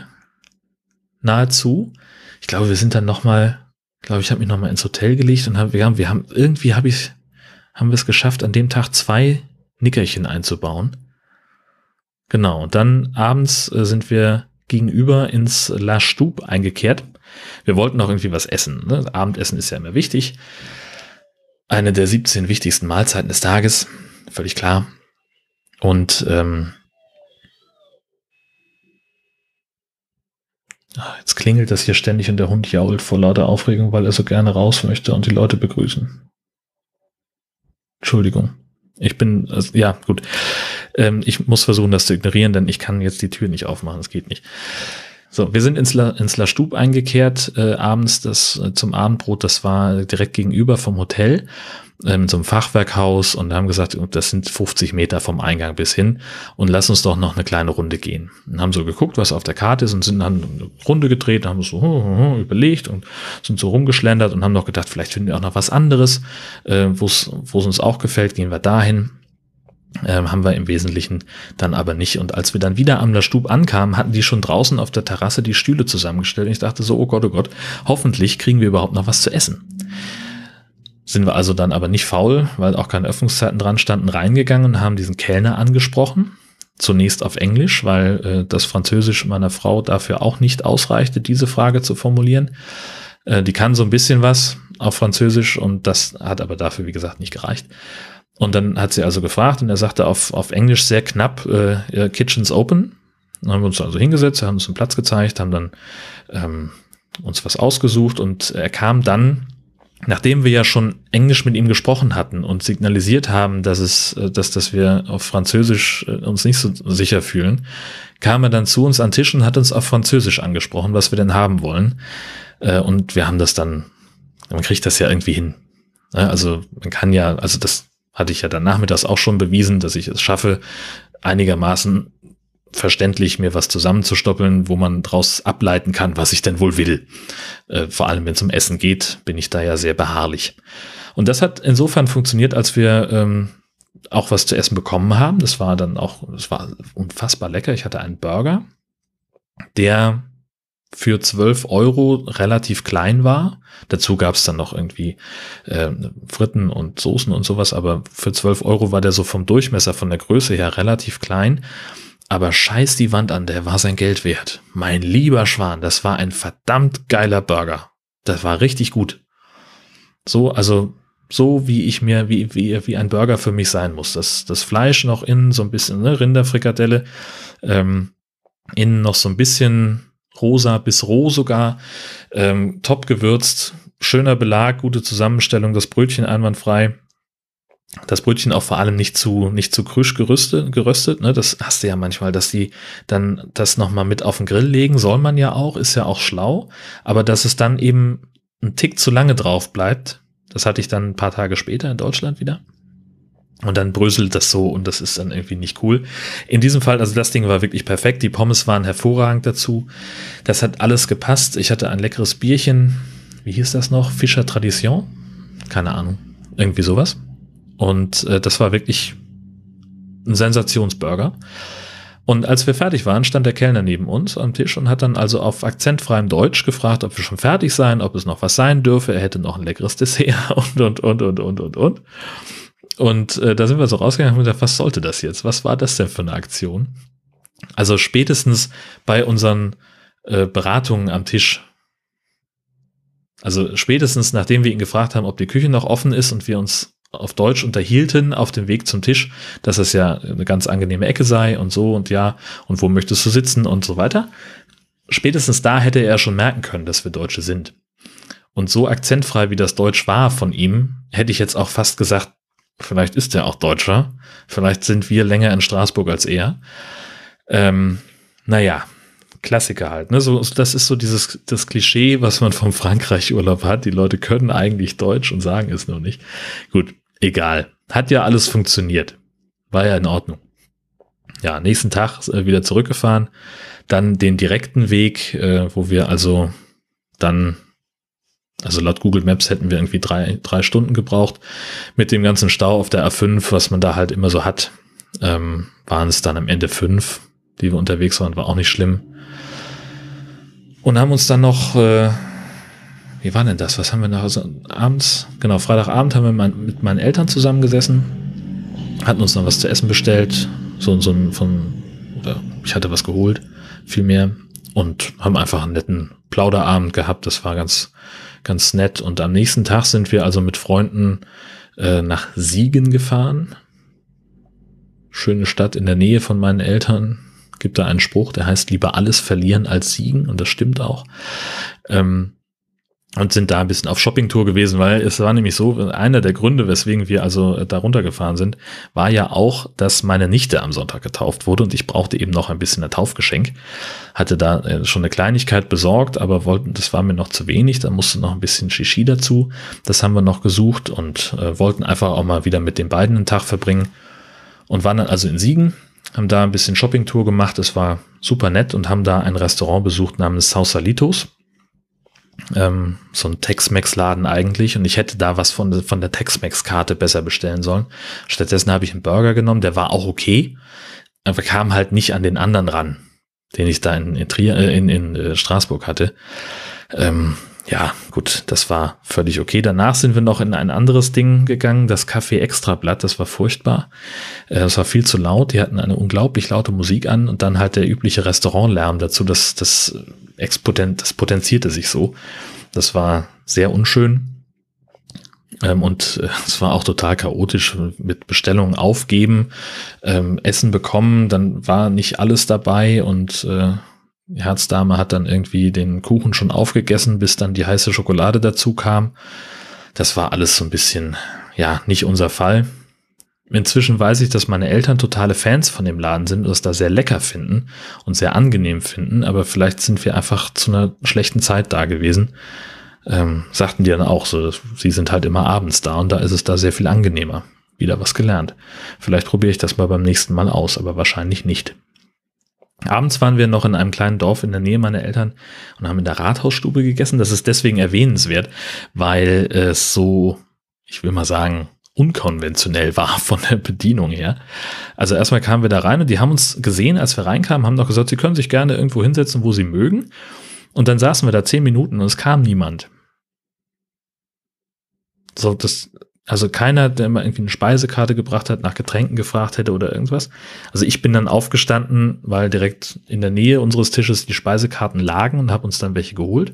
A: Nahezu. Ich glaube, wir sind dann noch mal, ich glaube, ich habe mich noch mal ins Hotel gelegt und hab, wir haben, wir haben, irgendwie habe ich haben wir es geschafft, an dem Tag zwei Nickerchen einzubauen. Genau, und dann abends äh, sind wir gegenüber ins La Stube eingekehrt. Wir wollten auch irgendwie was essen. Ne? Abendessen ist ja immer wichtig. Eine der siebzehn wichtigsten Mahlzeiten des Tages, völlig klar. Und ähm, jetzt klingelt das hier ständig und der Hund jault vor lauter Aufregung, weil er so gerne raus möchte und die Leute begrüßen. Entschuldigung. Ich bin, also, ja, gut. Ähm, ich muss versuchen, das zu ignorieren, denn ich kann jetzt die Tür nicht aufmachen. Das geht nicht. So, wir sind ins La, ins La Stube eingekehrt, äh, abends das äh, zum Abendbrot. Das war direkt gegenüber vom Hotel, äh, in so einem Fachwerkhaus und haben gesagt, das sind fünfzig Meter vom Eingang bis hin und lass uns doch noch eine kleine Runde gehen. Und haben so geguckt, was auf der Karte ist und sind dann eine Runde gedreht, haben so hu, hu, hu, überlegt und sind so rumgeschlendert und haben noch gedacht, vielleicht finden wir auch noch was anderes, äh, wo es uns auch gefällt, gehen wir dahin. Ähm, haben wir im Wesentlichen dann aber nicht. Und als wir dann wieder am La Stube ankamen, hatten die schon draußen auf der Terrasse die Stühle zusammengestellt. Und ich dachte so, oh Gott, oh Gott, hoffentlich kriegen wir überhaupt noch was zu essen. Sind wir also dann aber nicht faul, weil auch keine Öffnungszeiten dran standen, reingegangen und haben diesen Kellner angesprochen. Zunächst auf Englisch, weil äh, das Französisch meiner Frau dafür auch nicht ausreichte, diese Frage zu formulieren. Äh, die kann so ein bisschen was auf Französisch und das hat aber dafür, wie gesagt, nicht gereicht. Und dann hat sie also gefragt und er sagte auf, auf Englisch sehr knapp, äh, Kitchen's open. Dann haben wir uns also hingesetzt, haben uns einen Platz gezeigt, haben dann ähm, uns was ausgesucht und er kam dann, nachdem wir ja schon Englisch mit ihm gesprochen hatten und signalisiert haben, dass es, dass, dass wir auf Französisch uns nicht so sicher fühlen, kam er dann zu uns an den Tisch und hat uns auf Französisch angesprochen, was wir denn haben wollen. Äh, und wir haben das dann, man kriegt das ja irgendwie hin. Ja, also man kann ja, also das hatte ich ja dann nachmittags auch schon bewiesen, dass ich es schaffe, einigermaßen verständlich mir was zusammenzustoppeln, wo man draus ableiten kann, was ich denn wohl will. Äh, vor allem, wenn es um Essen geht, bin ich da ja sehr beharrlich. Und das hat insofern funktioniert, als wir ähm, auch was zu essen bekommen haben. Das war dann auch, das war unfassbar lecker. Ich hatte einen Burger, der für zwölf Euro relativ klein war. Dazu gab es dann noch irgendwie äh, Fritten und Soßen und sowas, aber für zwölf Euro war der so vom Durchmesser, von der Größe her relativ klein. aber scheiß die Wand an, der war sein Geld wert. Mein lieber Schwan, das war ein verdammt geiler Burger. Das war richtig gut. So, also so wie ich mir, wie, wie, wie ein Burger für mich sein muss. Das, das Fleisch noch innen so ein bisschen, ne, Rinderfrikadelle, ähm, innen noch so ein bisschen rosa bis roh sogar, ähm, top gewürzt, schöner Belag, gute Zusammenstellung, das Brötchen einwandfrei. Das Brötchen auch vor allem nicht zu, nicht zu krüsch gerüstet, geröstet, ne, das hast du ja manchmal, dass die dann das nochmal mit auf den Grill legen, soll man ja auch, ist ja auch schlau, aber dass es dann eben ein Tick zu lange drauf bleibt, das hatte ich dann ein paar Tage später in Deutschland wieder. Und dann bröselt das so und das ist dann irgendwie nicht cool. In diesem Fall, also das Ding war wirklich perfekt. Die Pommes waren hervorragend dazu. Das hat alles gepasst. Ich hatte ein leckeres Bierchen. Wie hieß das noch? Fischer Tradition? Keine Ahnung. Irgendwie sowas. Und äh, das war wirklich ein Sensationsburger. Und als wir fertig waren, stand der Kellner neben uns am Tisch und hat dann also auf akzentfreiem Deutsch gefragt, ob wir schon fertig seien, ob es noch was sein dürfe. Er hätte noch ein leckeres Dessert und, und, und, und, und, und, und. Und äh, da sind wir so rausgegangen und gesagt, was sollte das jetzt? Was war das denn für eine Aktion? Also spätestens bei unseren äh, Beratungen am Tisch, also spätestens nachdem wir ihn gefragt haben, ob die Küche noch offen ist und wir uns auf Deutsch unterhielten auf dem Weg zum Tisch, dass es ja eine ganz angenehme Ecke sei und so und ja, und wo möchtest du sitzen und so weiter. Spätestens da hätte er schon merken können, dass wir Deutsche sind. Und so akzentfrei, wie das Deutsch war von ihm, hätte ich jetzt auch fast gesagt, vielleicht ist er auch Deutscher. Vielleicht sind wir länger in Straßburg als er. Ähm, naja, Klassiker halt. Ne? So, das ist so dieses das Klischee, was man vom Frankreich-Urlaub hat. Die Leute können eigentlich Deutsch und sagen es nur nicht. Gut, egal. Hat ja alles funktioniert. War ja in Ordnung. Ja, nächsten Tag äh, wieder zurückgefahren. Dann den direkten Weg, äh, wo wir also dann... Also laut Google Maps hätten wir irgendwie drei, drei Stunden gebraucht. Mit dem ganzen Stau auf der A fünf, was man da halt immer so hat, ähm, waren es dann am Ende fünf, die wir unterwegs waren, war auch nicht schlimm. Und haben uns dann noch, äh, wie war denn das? Was haben wir noch? Also abends, genau, Freitagabend haben wir mein, mit meinen Eltern zusammengesessen, hatten uns noch was zu essen bestellt, so, so ein, von, oder ich hatte was geholt, viel mehr, und haben einfach einen netten Plauderabend gehabt. Das war ganz, ganz nett. Und am nächsten Tag sind wir also mit Freunden äh, nach Siegen gefahren. Schöne Stadt in der Nähe von meinen Eltern. Gibt da einen Spruch, der heißt, lieber alles verlieren als siegen. Und das stimmt auch. Ähm, und sind da ein bisschen auf Shoppingtour gewesen, weil es war nämlich so, einer der Gründe, weswegen wir also da runtergefahren sind, war ja auch, dass meine Nichte am Sonntag getauft wurde und ich brauchte eben noch ein bisschen ein Taufgeschenk. Hatte da schon eine Kleinigkeit besorgt, aber wollten, das war mir noch zu wenig, da musste noch ein bisschen Shishi dazu. Das haben wir noch gesucht und äh, wollten einfach auch mal wieder mit den beiden einen Tag verbringen und waren dann also in Siegen, haben da ein bisschen Shoppingtour gemacht, es war super nett und haben da ein Restaurant besucht namens Sausalitos. Ähm, so ein Tex-Mex-Laden eigentlich und ich hätte da was von, von der Tex-Mex-Karte besser bestellen sollen. Stattdessen habe ich einen Burger genommen, der war auch okay, aber kam halt nicht an den anderen ran, den ich da in, in, Trier, äh, in, in äh, Straßburg hatte. Ähm, ja, gut, das war völlig okay. Danach sind wir noch in ein anderes Ding gegangen, das Café Extrablatt, das war furchtbar. Äh, das war viel zu laut, die hatten eine unglaublich laute Musik an und dann halt der übliche Restaurantlärm dazu, das, das, expotent, das potenzierte sich so. Das war sehr unschön. Ähm, und äh, es war auch total chaotisch mit Bestellungen aufgeben, ähm, Essen bekommen, dann war nicht alles dabei und äh, die Herzdame hat dann irgendwie den Kuchen schon aufgegessen, bis dann die heiße Schokolade dazu kam. Das war alles so ein bisschen, ja, nicht unser Fall. Inzwischen weiß ich, dass meine Eltern totale Fans von dem Laden sind und es da sehr lecker finden und sehr angenehm finden, aber vielleicht sind wir einfach zu einer schlechten Zeit da gewesen. Ähm, sagten die dann auch so, sie sind halt immer abends da und da ist es da sehr viel angenehmer. Wieder was gelernt. Vielleicht probiere ich das mal beim nächsten Mal aus, aber wahrscheinlich nicht. Abends waren wir noch in einem kleinen Dorf in der Nähe meiner Eltern und haben in der Rathausstube gegessen. Das ist deswegen erwähnenswert, weil es so, ich will mal sagen, unkonventionell war von der Bedienung her. Also erstmal kamen wir da rein und die haben uns gesehen, als wir reinkamen, haben noch gesagt, sie können sich gerne irgendwo hinsetzen, wo sie mögen. Und dann saßen wir da zehn Minuten und es kam niemand. So, das Also keiner, der mal irgendwie eine Speisekarte gebracht hat, nach Getränken gefragt hätte oder irgendwas. Also ich bin dann aufgestanden, weil direkt in der Nähe unseres Tisches die Speisekarten lagen und habe uns dann welche geholt.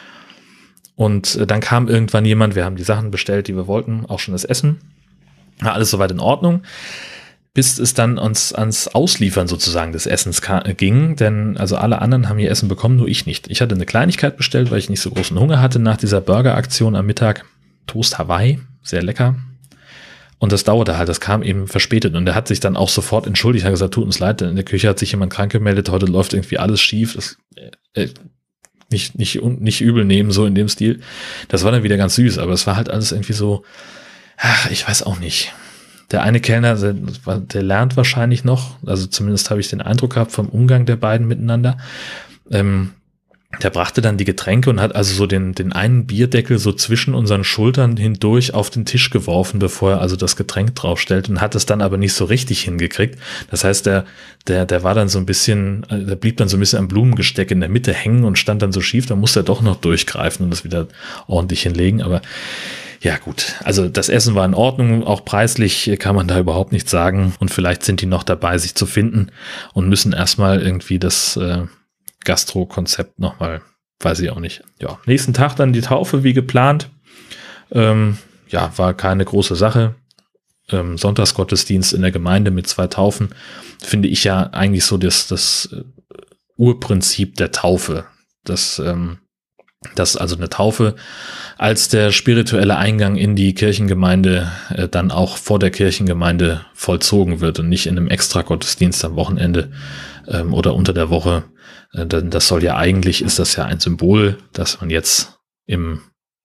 A: Und dann kam irgendwann jemand, wir haben die Sachen bestellt, die wir wollten, auch schon das Essen. War alles soweit in Ordnung. Bis es dann uns ans Ausliefern sozusagen des Essens ging, denn also alle anderen haben ihr Essen bekommen, nur ich nicht. Ich hatte eine Kleinigkeit bestellt, weil ich nicht so großen Hunger hatte nach dieser Burger-Aktion am Mittag. Toast Hawaii, sehr lecker. Und das dauerte halt, das kam eben verspätet und er hat sich dann auch sofort entschuldigt, hat gesagt, tut uns leid, in der Küche hat sich jemand krank gemeldet, heute läuft irgendwie alles schief, das, äh, nicht, nicht, nicht übel nehmen, so in dem Stil. Das war dann wieder ganz süß, aber es war halt alles irgendwie so, ach, ich weiß auch nicht. Der eine Kellner, der, der lernt wahrscheinlich noch, also zumindest habe ich den Eindruck gehabt vom Umgang der beiden miteinander. Ähm, der brachte dann die Getränke und hat also so den, den einen Bierdeckel so zwischen unseren Schultern hindurch auf den Tisch geworfen, bevor er also das Getränk draufstellt und hat es dann aber nicht so richtig hingekriegt. Das heißt, der, der, der war dann so ein bisschen, der blieb dann so ein bisschen am Blumengesteck in der Mitte hängen und stand dann so schief, da musste er doch noch durchgreifen und das wieder ordentlich hinlegen, aber ja gut, also das Essen war in Ordnung, auch preislich kann man da überhaupt nichts sagen und vielleicht sind die noch dabei, sich zu finden und müssen erstmal irgendwie das äh, Gastro-Konzept nochmal, weiß ich auch nicht. Ja, nächsten Tag dann die Taufe wie geplant. Ähm, ja, war keine große Sache. Ähm, Sonntagsgottesdienst in der Gemeinde mit zwei Taufen finde ich ja eigentlich so das, das äh, Urprinzip der Taufe. Das, ähm, dass also eine Taufe als der spirituelle Eingang in die Kirchengemeinde äh, dann auch vor der Kirchengemeinde vollzogen wird und nicht in einem Extra-Gottesdienst am Wochenende ähm, oder unter der Woche. Äh, denn das soll ja eigentlich, ist das ja ein Symbol, dass man jetzt im,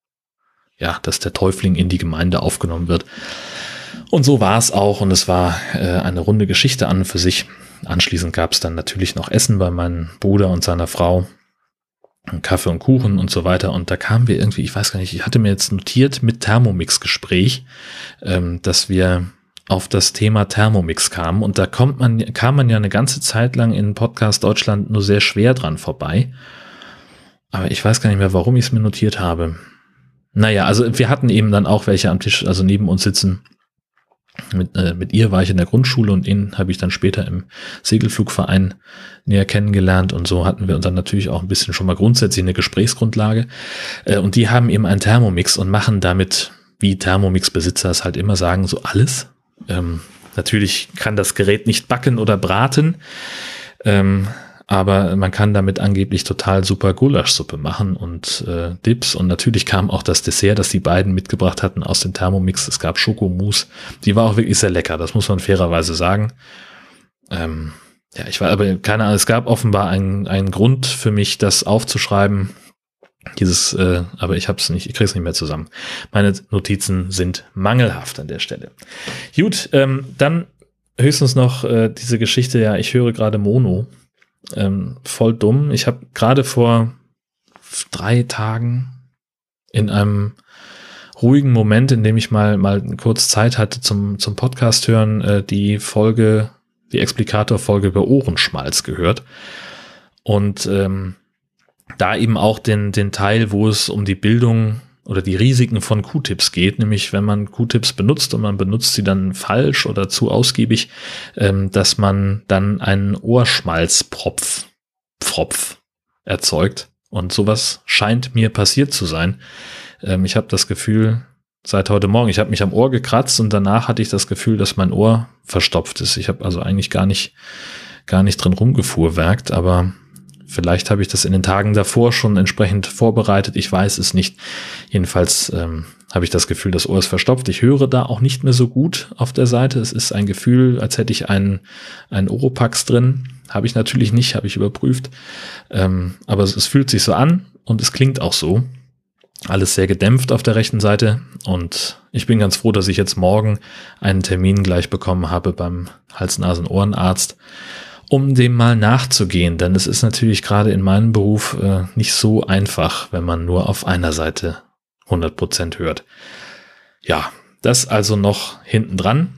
A: ja, dass der Täufling in die Gemeinde aufgenommen wird. Und so war es auch und es war äh, eine runde Geschichte an und für sich. Anschließend gab es dann natürlich noch Essen bei meinem Bruder und seiner Frau. Kaffee und Kuchen und so weiter. Und da kamen wir irgendwie, ich weiß gar nicht, ich hatte mir jetzt notiert mit Thermomix-Gespräch, ähm, dass wir auf das Thema Thermomix kamen. Und da kommt man, kam man ja eine ganze Zeit lang in Podcast Deutschland nur sehr schwer dran vorbei. Aber ich weiß gar nicht mehr, warum ich es mir notiert habe. Naja, also wir hatten eben dann auch welche am Tisch, also neben uns sitzen. Mit, äh, mit ihr war ich in der Grundschule und ihn habe ich dann später im Segelflugverein näher kennengelernt und so hatten wir uns dann natürlich auch ein bisschen schon mal grundsätzlich eine Gesprächsgrundlage äh, und die haben eben einen Thermomix und machen damit, wie Thermomix-Besitzer es halt immer sagen, so alles. Ähm, natürlich kann das Gerät nicht backen oder braten, ähm, aber man kann damit angeblich total super Gulaschsuppe machen und äh, Dips. Und natürlich kam auch das Dessert, das die beiden mitgebracht hatten aus dem Thermomix. Es gab Schokomousse. Die war auch wirklich sehr lecker, das muss man fairerweise sagen. Ähm, ja, ich war aber, keine Ahnung, es gab offenbar einen, einen Grund für mich, das aufzuschreiben. Dieses, äh, aber ich hab's nicht, ich krieg's nicht mehr zusammen. Meine Notizen sind mangelhaft an der Stelle. Gut, ähm, dann höchstens noch äh, diese Geschichte, ja, ich höre gerade Mono. Ähm, voll dumm. Ich habe gerade vor drei Tagen in einem ruhigen Moment, in dem ich mal mal kurz Zeit hatte zum zum Podcast hören, äh, die Folge, die Explikator-Folge über Ohrenschmalz gehört und ähm, da eben auch den den Teil, wo es um die Bildung oder die Risiken von Q-Tips geht, nämlich wenn man Q-Tips benutzt und man benutzt sie dann falsch oder zu ausgiebig, ähm, dass man dann einen Ohrschmalzpropf Pfropf erzeugt. Und sowas scheint mir passiert zu sein. Ähm, ich habe das Gefühl, seit heute Morgen, ich habe mich am Ohr gekratzt und danach hatte ich das Gefühl, dass mein Ohr verstopft ist. Ich habe also eigentlich gar nicht, gar nicht drin rumgefuhrwerkt, aber vielleicht habe ich das in den Tagen davor schon entsprechend vorbereitet. Ich weiß es nicht. Jedenfalls ähm, habe ich das Gefühl, das Ohr ist verstopft. Ich höre da auch nicht mehr so gut auf der Seite. Es ist ein Gefühl, als hätte ich einen, einen Oropax drin. Habe ich natürlich nicht, habe ich überprüft. Ähm, aber es, es fühlt sich so an und es klingt auch so. Alles sehr gedämpft auf der rechten Seite. Und ich bin ganz froh, dass ich jetzt morgen einen Termin gleich bekommen habe beim Hals-Nasen-Ohrenarzt, um dem mal nachzugehen, denn es ist natürlich gerade in meinem Beruf äh, nicht so einfach, wenn man nur auf einer Seite hundert Prozent hört. Ja, das also noch hinten dran.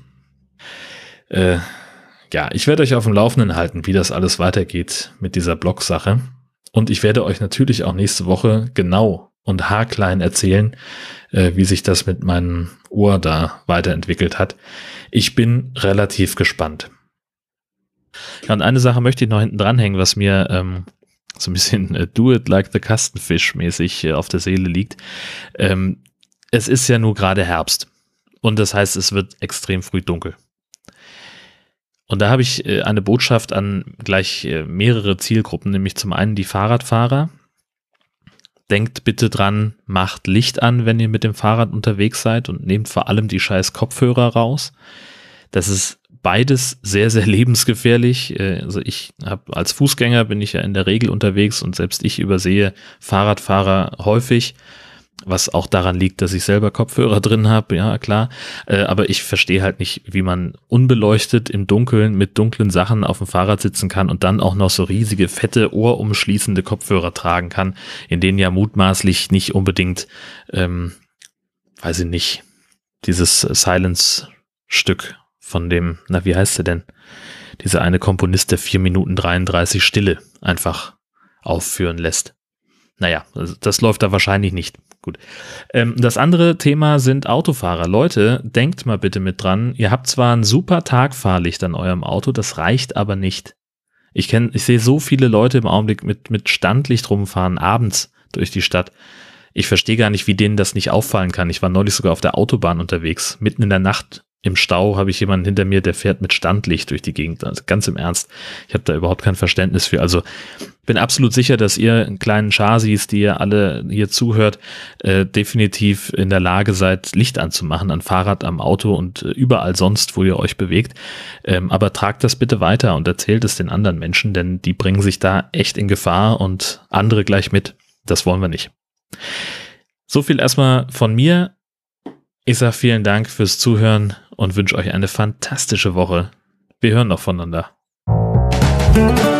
A: Äh, ja, ich werde euch auf dem Laufenden halten, wie das alles weitergeht mit dieser Blog-Sache. Und ich werde euch natürlich auch nächste Woche genau und haarklein erzählen, äh, wie sich das mit meinem Ohr da weiterentwickelt hat. Ich bin relativ gespannt. Ja, und eine Sache möchte ich noch hinten dranhängen, was mir ähm, so ein bisschen äh, do it like the Kastenfisch mäßig äh, auf der Seele liegt. Ähm, es ist ja nur gerade Herbst und das heißt, es wird extrem früh dunkel. Und da habe ich äh, eine Botschaft an gleich äh, mehrere Zielgruppen, nämlich zum einen die Fahrradfahrer. Denkt bitte dran, macht Licht an, wenn ihr mit dem Fahrrad unterwegs seid und nehmt vor allem die scheiß Kopfhörer raus. Das ist beides sehr, sehr lebensgefährlich. Also ich habe als Fußgänger bin ich ja in der Regel unterwegs und selbst ich übersehe Fahrradfahrer häufig, was auch daran liegt, dass ich selber Kopfhörer drin habe, ja klar. Aber ich verstehe halt nicht, wie man unbeleuchtet im Dunkeln mit dunklen Sachen auf dem Fahrrad sitzen kann und dann auch noch so riesige, fette, ohrumschließende Kopfhörer tragen kann, in denen ja mutmaßlich nicht unbedingt, ähm, weiß ich nicht, dieses Silence-Stück von dem, na wie heißt der denn, dieser eine Komponist, der vier Minuten dreiunddreißig Stille einfach aufführen lässt. Naja, das, das läuft da wahrscheinlich nicht. Gut. Ähm, das andere Thema sind Autofahrer. Leute, denkt mal bitte mit dran, ihr habt zwar ein super Tagfahrlicht an eurem Auto, das reicht aber nicht. Ich kenne, ich sehe so viele Leute im Augenblick mit, mit Standlicht rumfahren, abends durch die Stadt. Ich verstehe gar nicht, wie denen das nicht auffallen kann. Ich war neulich sogar auf der Autobahn unterwegs, mitten in der Nacht. Im Stau habe ich jemanden hinter mir, der fährt mit Standlicht durch die Gegend. Also ganz im Ernst. Ich habe da überhaupt kein Verständnis für. Also bin absolut sicher, dass ihr kleinen Chasis, die ihr alle hier zuhört, äh, definitiv in der Lage seid, Licht anzumachen an Fahrrad, am Auto und äh, überall sonst, wo ihr euch bewegt. Ähm, aber tragt das bitte weiter und erzählt es den anderen Menschen, denn die bringen sich da echt in Gefahr und andere gleich mit. Das wollen wir nicht. So viel erstmal von mir. Ich sage vielen Dank fürs Zuhören und wünsche euch eine fantastische Woche. Wir hören noch voneinander.